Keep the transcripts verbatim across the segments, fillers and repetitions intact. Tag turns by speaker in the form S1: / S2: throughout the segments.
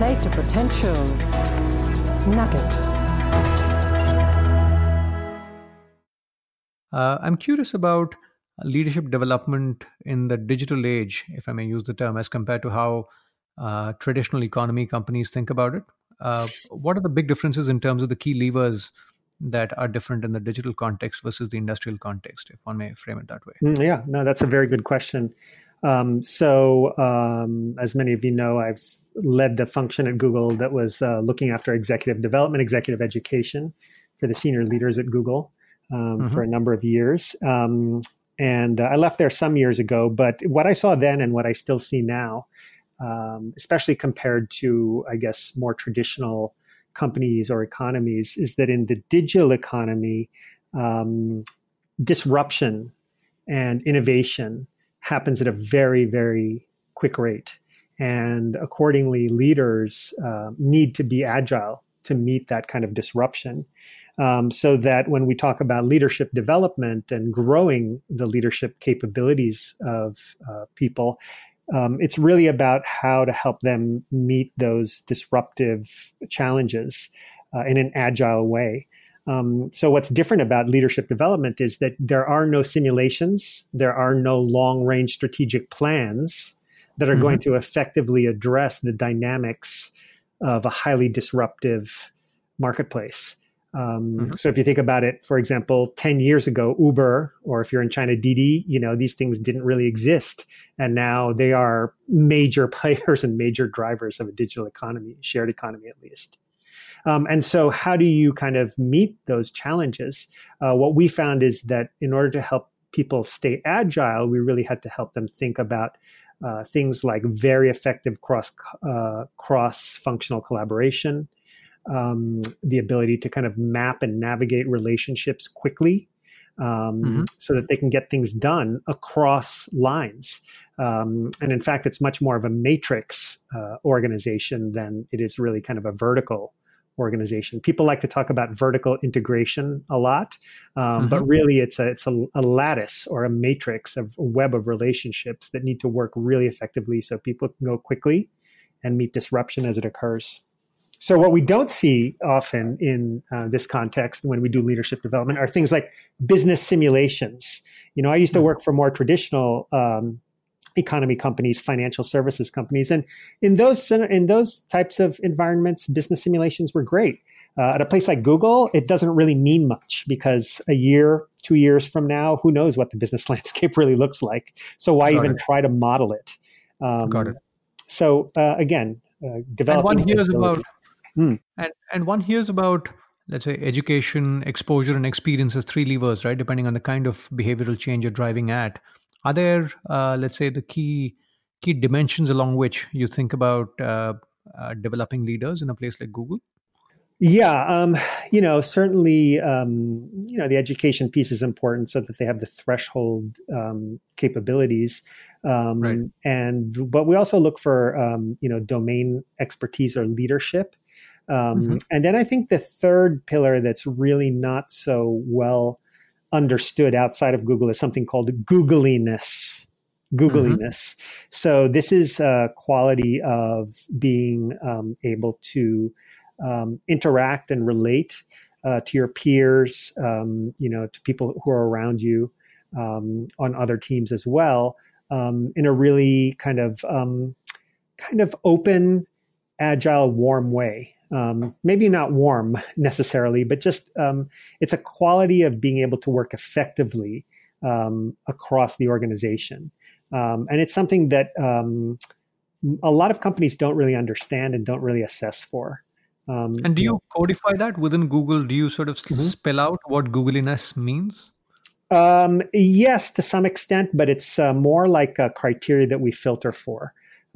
S1: Play to potential. Nugget.
S2: Uh, I'm curious about leadership development in the digital age, if I may use the term, as compared to how uh, traditional economy companies think about it. Uh, what are the big differences in terms of the key levers that are different in the digital context versus the industrial context, if one may frame it that way?
S3: Mm, yeah, no, that's a very good question. Um, so, um, as many of you know, I've led the function at Google that was uh, looking after executive development, executive education for the senior leaders at Google um,
S2: Mm-hmm.
S3: for a number of years. Um, and uh, I left there some years ago, but what I saw then and what I still see now, um, especially compared to, I guess, more traditional companies or economies, is that in the digital economy, um, disruption and innovation happens at a very, very quick rate. And accordingly, leaders uh, need to be agile to meet that kind of disruption. Um, so that when we talk about leadership development and growing the leadership capabilities of uh, people, um, it's really about how to help them meet those disruptive challenges uh, in an agile way. Um, so what's different about leadership development is that there are no simulations, there are no long-range strategic plans that are mm-hmm. going to effectively address the dynamics of a highly disruptive marketplace. Um, mm-hmm. So if you think about it, for example, ten years ago, Uber, or if you're in China, Didi, you know, these things didn't really exist. And now they are major players and major drivers of a digital economy, shared economy at least. Um, and so how do you kind of meet those challenges? Uh, what we found is that in order to help people stay agile, we really had to help them think about uh, things like very effective cross uh, cross-functional collaboration, um, the ability to kind of map and navigate relationships quickly um, mm-hmm. so that they can get things done across lines. Um, and in fact, it's much more of a matrix uh, organization than it is really kind of a vertical organization. People like to talk about vertical integration a lot, um, mm-hmm. but really it's a it's a, a lattice or a matrix of a web of relationships that need to work really effectively so people can go quickly and meet disruption as it occurs. So what we don't see often in uh, this context when we do leadership development are things like business simulations. You know, I used to work for more traditional um, economy companies, financial services companies. And in those in those types of environments, business simulations were great. Uh, at a place like Google, it doesn't really mean much because a year, two years from now, who knows what the business landscape really looks like. So why
S2: Got
S3: even
S2: it.
S3: try to model it? Um,
S2: Got it.
S3: So uh, again, uh, developing...
S2: And one hears about,
S3: hmm.
S2: and, and one hears about, let's say, education, exposure, and experience as three levers, right? Depending on the kind of behavioral change you're driving at. Are there, uh, let's say, the key key dimensions along which you think about uh, uh, developing leaders in a place like Google?
S3: Yeah, um, you know, certainly, um, you know, the education piece is important so that they have the threshold um, capabilities. Um,
S2: right.
S3: And but we also look for, um, you know, domain expertise or leadership. Um, mm-hmm. And then I think the third pillar that's really not so well understood outside of Google is something called googliness. Googliness. Mm-hmm. So this is a quality of being um, able to um, interact and relate uh, to your peers, um, you know, to people who are around you um, on other teams as well, um, in a really kind of um, kind of open, agile, warm way. Um, maybe not warm necessarily, but just um, it's a quality of being able to work effectively um, across the organization. Um, and it's something that um, a lot of companies don't really understand and don't really assess for. Um,
S2: and do you, you know, codify that within Google? Do you sort of mm-hmm. spell out what Googliness means?
S3: Um, yes, to some extent, but it's uh, more like a criteria that we filter for.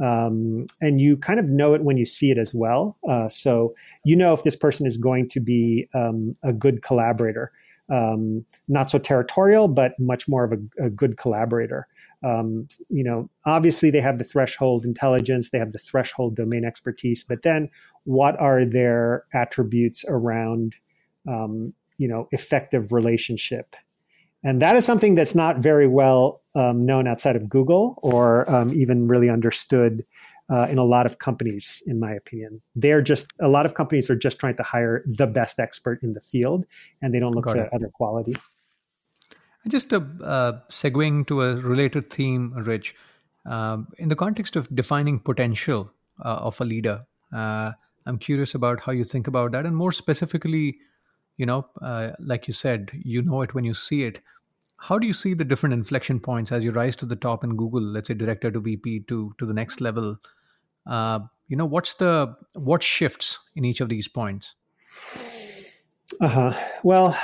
S3: Um, and you kind of know it when you see it as well. Uh, so you know if this person is going to be um, a good collaborator, um, not so territorial, but much more of a, a good collaborator. Um, you know, obviously they have the threshold intelligence, they have the threshold domain expertise, but then what are their attributes around, um, you know, effective relationship? And that is something that's not very well um, known outside of Google or um, even really understood uh, in a lot of companies, in my opinion. They're just, a lot of companies are just trying to hire the best expert in the field, and they don't look
S2: Got
S3: for
S2: it.
S3: that other quality.
S2: Just uh, uh, segueing to a related theme, Rich, um, in the context of defining potential uh, of a leader, uh, I'm curious about how you think about that. And more specifically, you know, uh, like you said, you know it when you see it. How do you see the different inflection points as you rise to the top in Google, let's say director to V P to, to the next level? Uh, you know, what's the, what shifts in each of these points?
S3: Uh-huh. Well,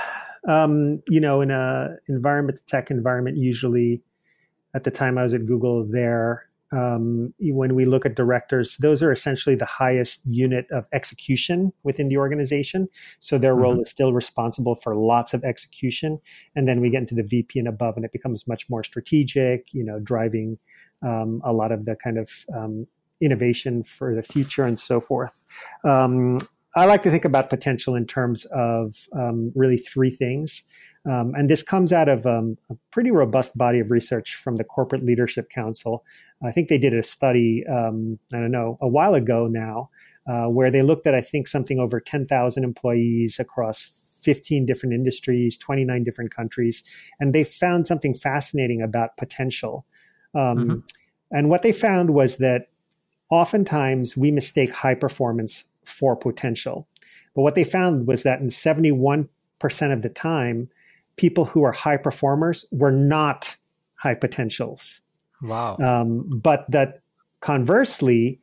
S3: um, you know, in a environment, tech environment, usually at the time I was at Google there, um, when we look at directors, those are essentially the highest unit of execution within the organization. So their role
S2: Mm-hmm.
S3: is still responsible for lots of execution. And then we get into the V P and above, and it becomes much more strategic, you know, driving um, a lot of the kind of um, innovation for the future and so forth. Um, I like to think about potential in terms of um, really three things. Um, and this comes out of um, a pretty robust body of research from the Corporate Leadership Council. I think they did a study, um, I don't know, a while ago now, uh, where they looked at, I think, something over ten thousand employees across fifteen different industries, twenty-nine different countries. And they found something fascinating about potential. Um,
S2: Mm-hmm.
S3: and what they found was that oftentimes we mistake high performance for potential. But what they found was that in seventy-one percent of the time, people who are high performers were not high potentials.
S2: Wow.
S3: Um, but that conversely,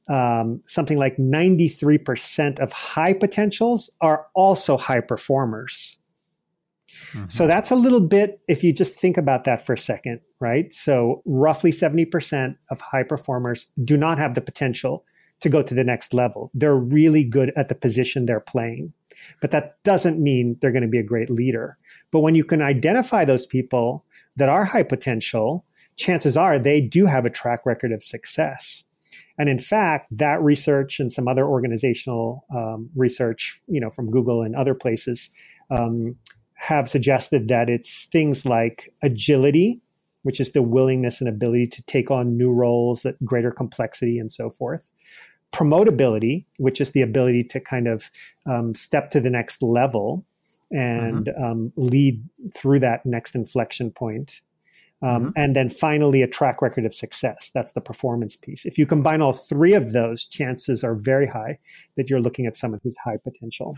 S3: um, something like ninety-three percent of high potentials are also high performers.
S2: Mm-hmm.
S3: So that's a little bit, if you just think about that for a second, right? So roughly seventy percent of high performers do not have the potential to go to the next level. They're really good at the position they're playing, but that doesn't mean they're going to be a great leader. But when you can identify those people that are high potential, chances are they do have a track record of success. And in fact, that research and some other organizational um, research, you know, from Google and other places, um, have suggested that it's things like agility, which is the willingness and ability to take on new roles at greater complexity and so forth. Promotability, which is the ability to kind of um, step to the next level and
S2: Mm-hmm.
S3: um, lead through that next inflection point. Um,
S2: Mm-hmm.
S3: and then finally, a track record of success. That's the performance piece. If you combine all three of those, chances are very high that you're looking at someone who's high potential.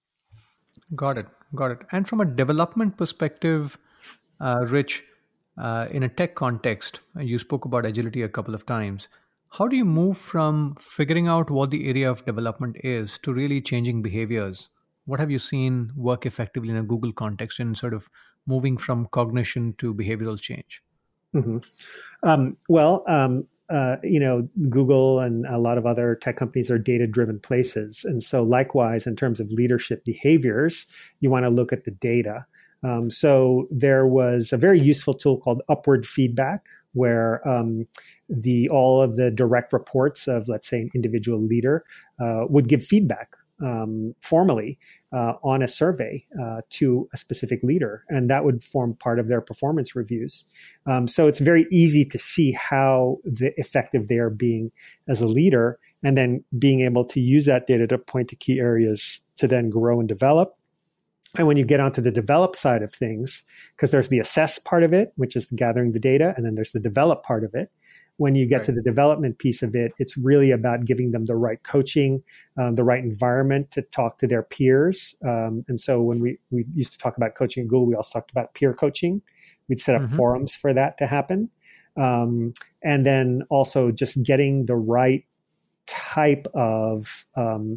S2: Got it. Got it. And from a development perspective, uh, Rich, uh, in a tech context, uh, you spoke about agility a couple of times. How do you move from figuring out what the area of development is to really changing behaviors? What have you seen work effectively in a Google context in sort of moving from cognition to behavioral change?
S3: Mm-hmm. Um, well, um, uh, you know, Google and a lot of other tech companies are data-driven places. And so likewise, in terms of leadership behaviors, you want to look at the data. Um, so there was a very useful tool called Upward Feedback, where um, the all of the direct reports of, let's say, an individual leader uh, would give feedback um, formally uh, on a survey uh, to a specific leader, and that would form part of their performance reviews. Um, so it's very easy to see how the effective they are being as a leader, and then being able to use that data to point to key areas to then grow and develop. And when you get onto the develop side of things, because there's the assess part of it, which is gathering the data, and then there's the develop part of it. When you get
S2: Right.
S3: to the development piece of it, it's really about giving them the right coaching, um, the right environment to talk to their peers. Um, and so when we, we used to talk about coaching at Google, we also talked about peer coaching. We'd set up
S2: Mm-hmm.
S3: forums for that to happen. Um, and then also just getting the right type of um,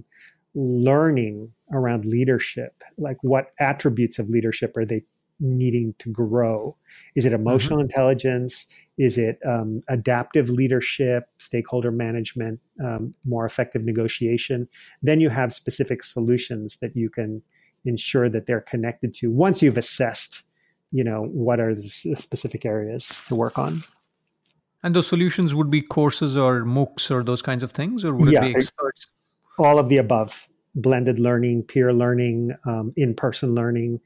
S3: learning around leadership, like what attributes of leadership are they needing to grow? Is it emotional
S2: Mm-hmm.
S3: intelligence? Is it um, adaptive leadership, stakeholder management, um, more effective negotiation? Then you have specific solutions that you can ensure that they're connected to once you've assessed, you know, what are the specific areas to work on.
S2: And those solutions would be courses or MOOCs or those kinds of things, or would
S3: Yeah,
S2: it be experts?
S3: all of the above: blended learning, peer learning, um, in-person learning.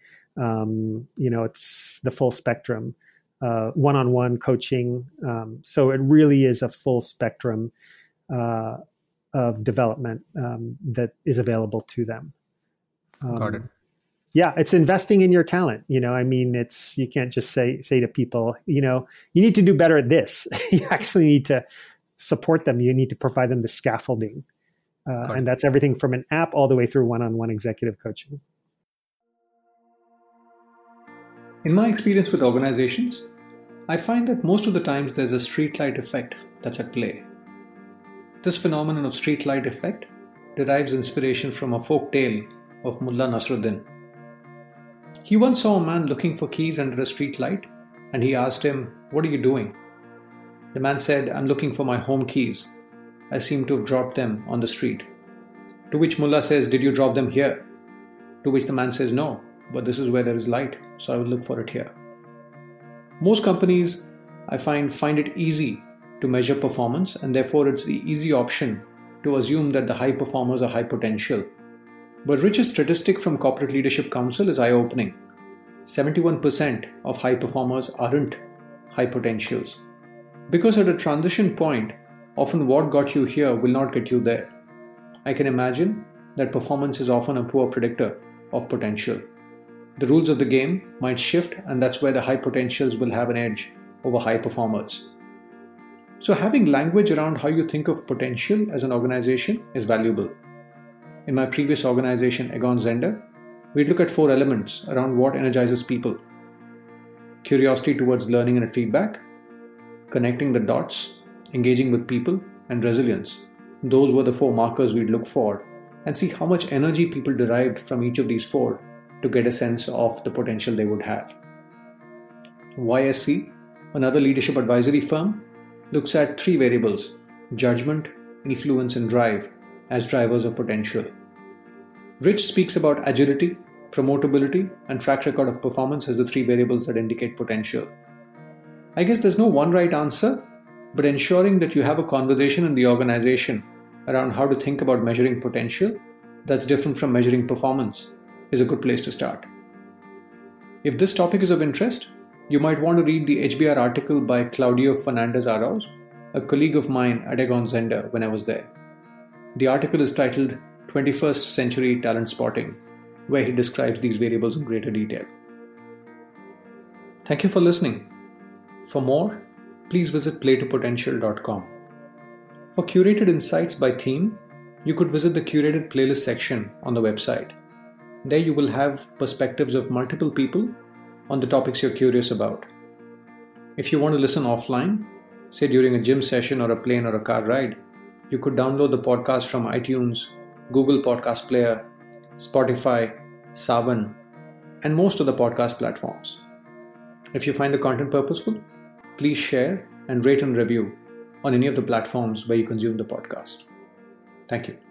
S3: Um, you know, it's the full spectrum, uh, one-on-one coaching. Um, so it really is a full spectrum uh, of development um, that is available to them. Um,
S2: Got it.
S3: Yeah, it's investing in your talent. You know, I mean, it's you can't just say say to people, you know, you need to do better at this. You actually need to support them. You need to provide them the scaffolding, uh, and that's everything from an app all the way through one-on-one executive coaching.
S2: In my experience with organizations, I find that most of the times there's a streetlight effect that's at play. This phenomenon of streetlight effect derives inspiration from a folk tale of Mullah Nasruddin. He once saw a man looking for keys under a street light, and he asked him, "What are you doing?" The man said, "I'm looking for my home keys. I seem to have dropped them on the street." To which Mullah says, "Did you drop them here?" To which the man says, "No, but this is where there is light, so I will look for it here." Most companies, I find, find it easy to measure performance, and therefore it's the easy option to assume that the high performers are high potential. But richest statistic from Corporate Leadership Council is eye-opening. seventy-one percent of high performers aren't high potentials. Because at a transition point, often what got you here will not get you there. I can imagine that performance is often a poor predictor of potential. The rules of the game might shift, and that's where the high potentials will have an edge over high performers. So having language around how you think of potential as an organization is valuable. In my previous organization, Aegon Zender, we'd look at four elements around what energizes people: curiosity towards learning and feedback, connecting the dots, engaging with people, and resilience. Those were the four markers we'd look for and see how much energy people derived from each of these four to get a sense of the potential they would have. Y S C, another leadership advisory firm, looks at three variables: judgment, influence, and drive as drivers of potential. Rich speaks about agility, promotability, and track record of performance as the three variables that indicate potential. I guess there's no one right answer, but ensuring that you have a conversation in the organization around how to think about measuring potential that's different from measuring performance is a good place to start. If this topic is of interest, you might want to read the H B R article by Claudio Fernandez-Arauz, a colleague of mine at Aegon Zender when I was there. The article is titled twenty-first Century Talent Spotting, where he describes these variables in greater detail. Thank you for listening. For more, please visit play to potential dot com. For curated insights by theme, you could visit the curated playlist section on the website. There you will have perspectives of multiple people on the topics you're curious about. If you want to listen offline, say during a gym session or a plane or a car ride, you could download the podcast from iTunes, Google Podcast Player, Spotify, Savan, and most of the podcast platforms. If you find the content purposeful, please share and rate and review on any of the platforms where you consume the podcast. Thank you.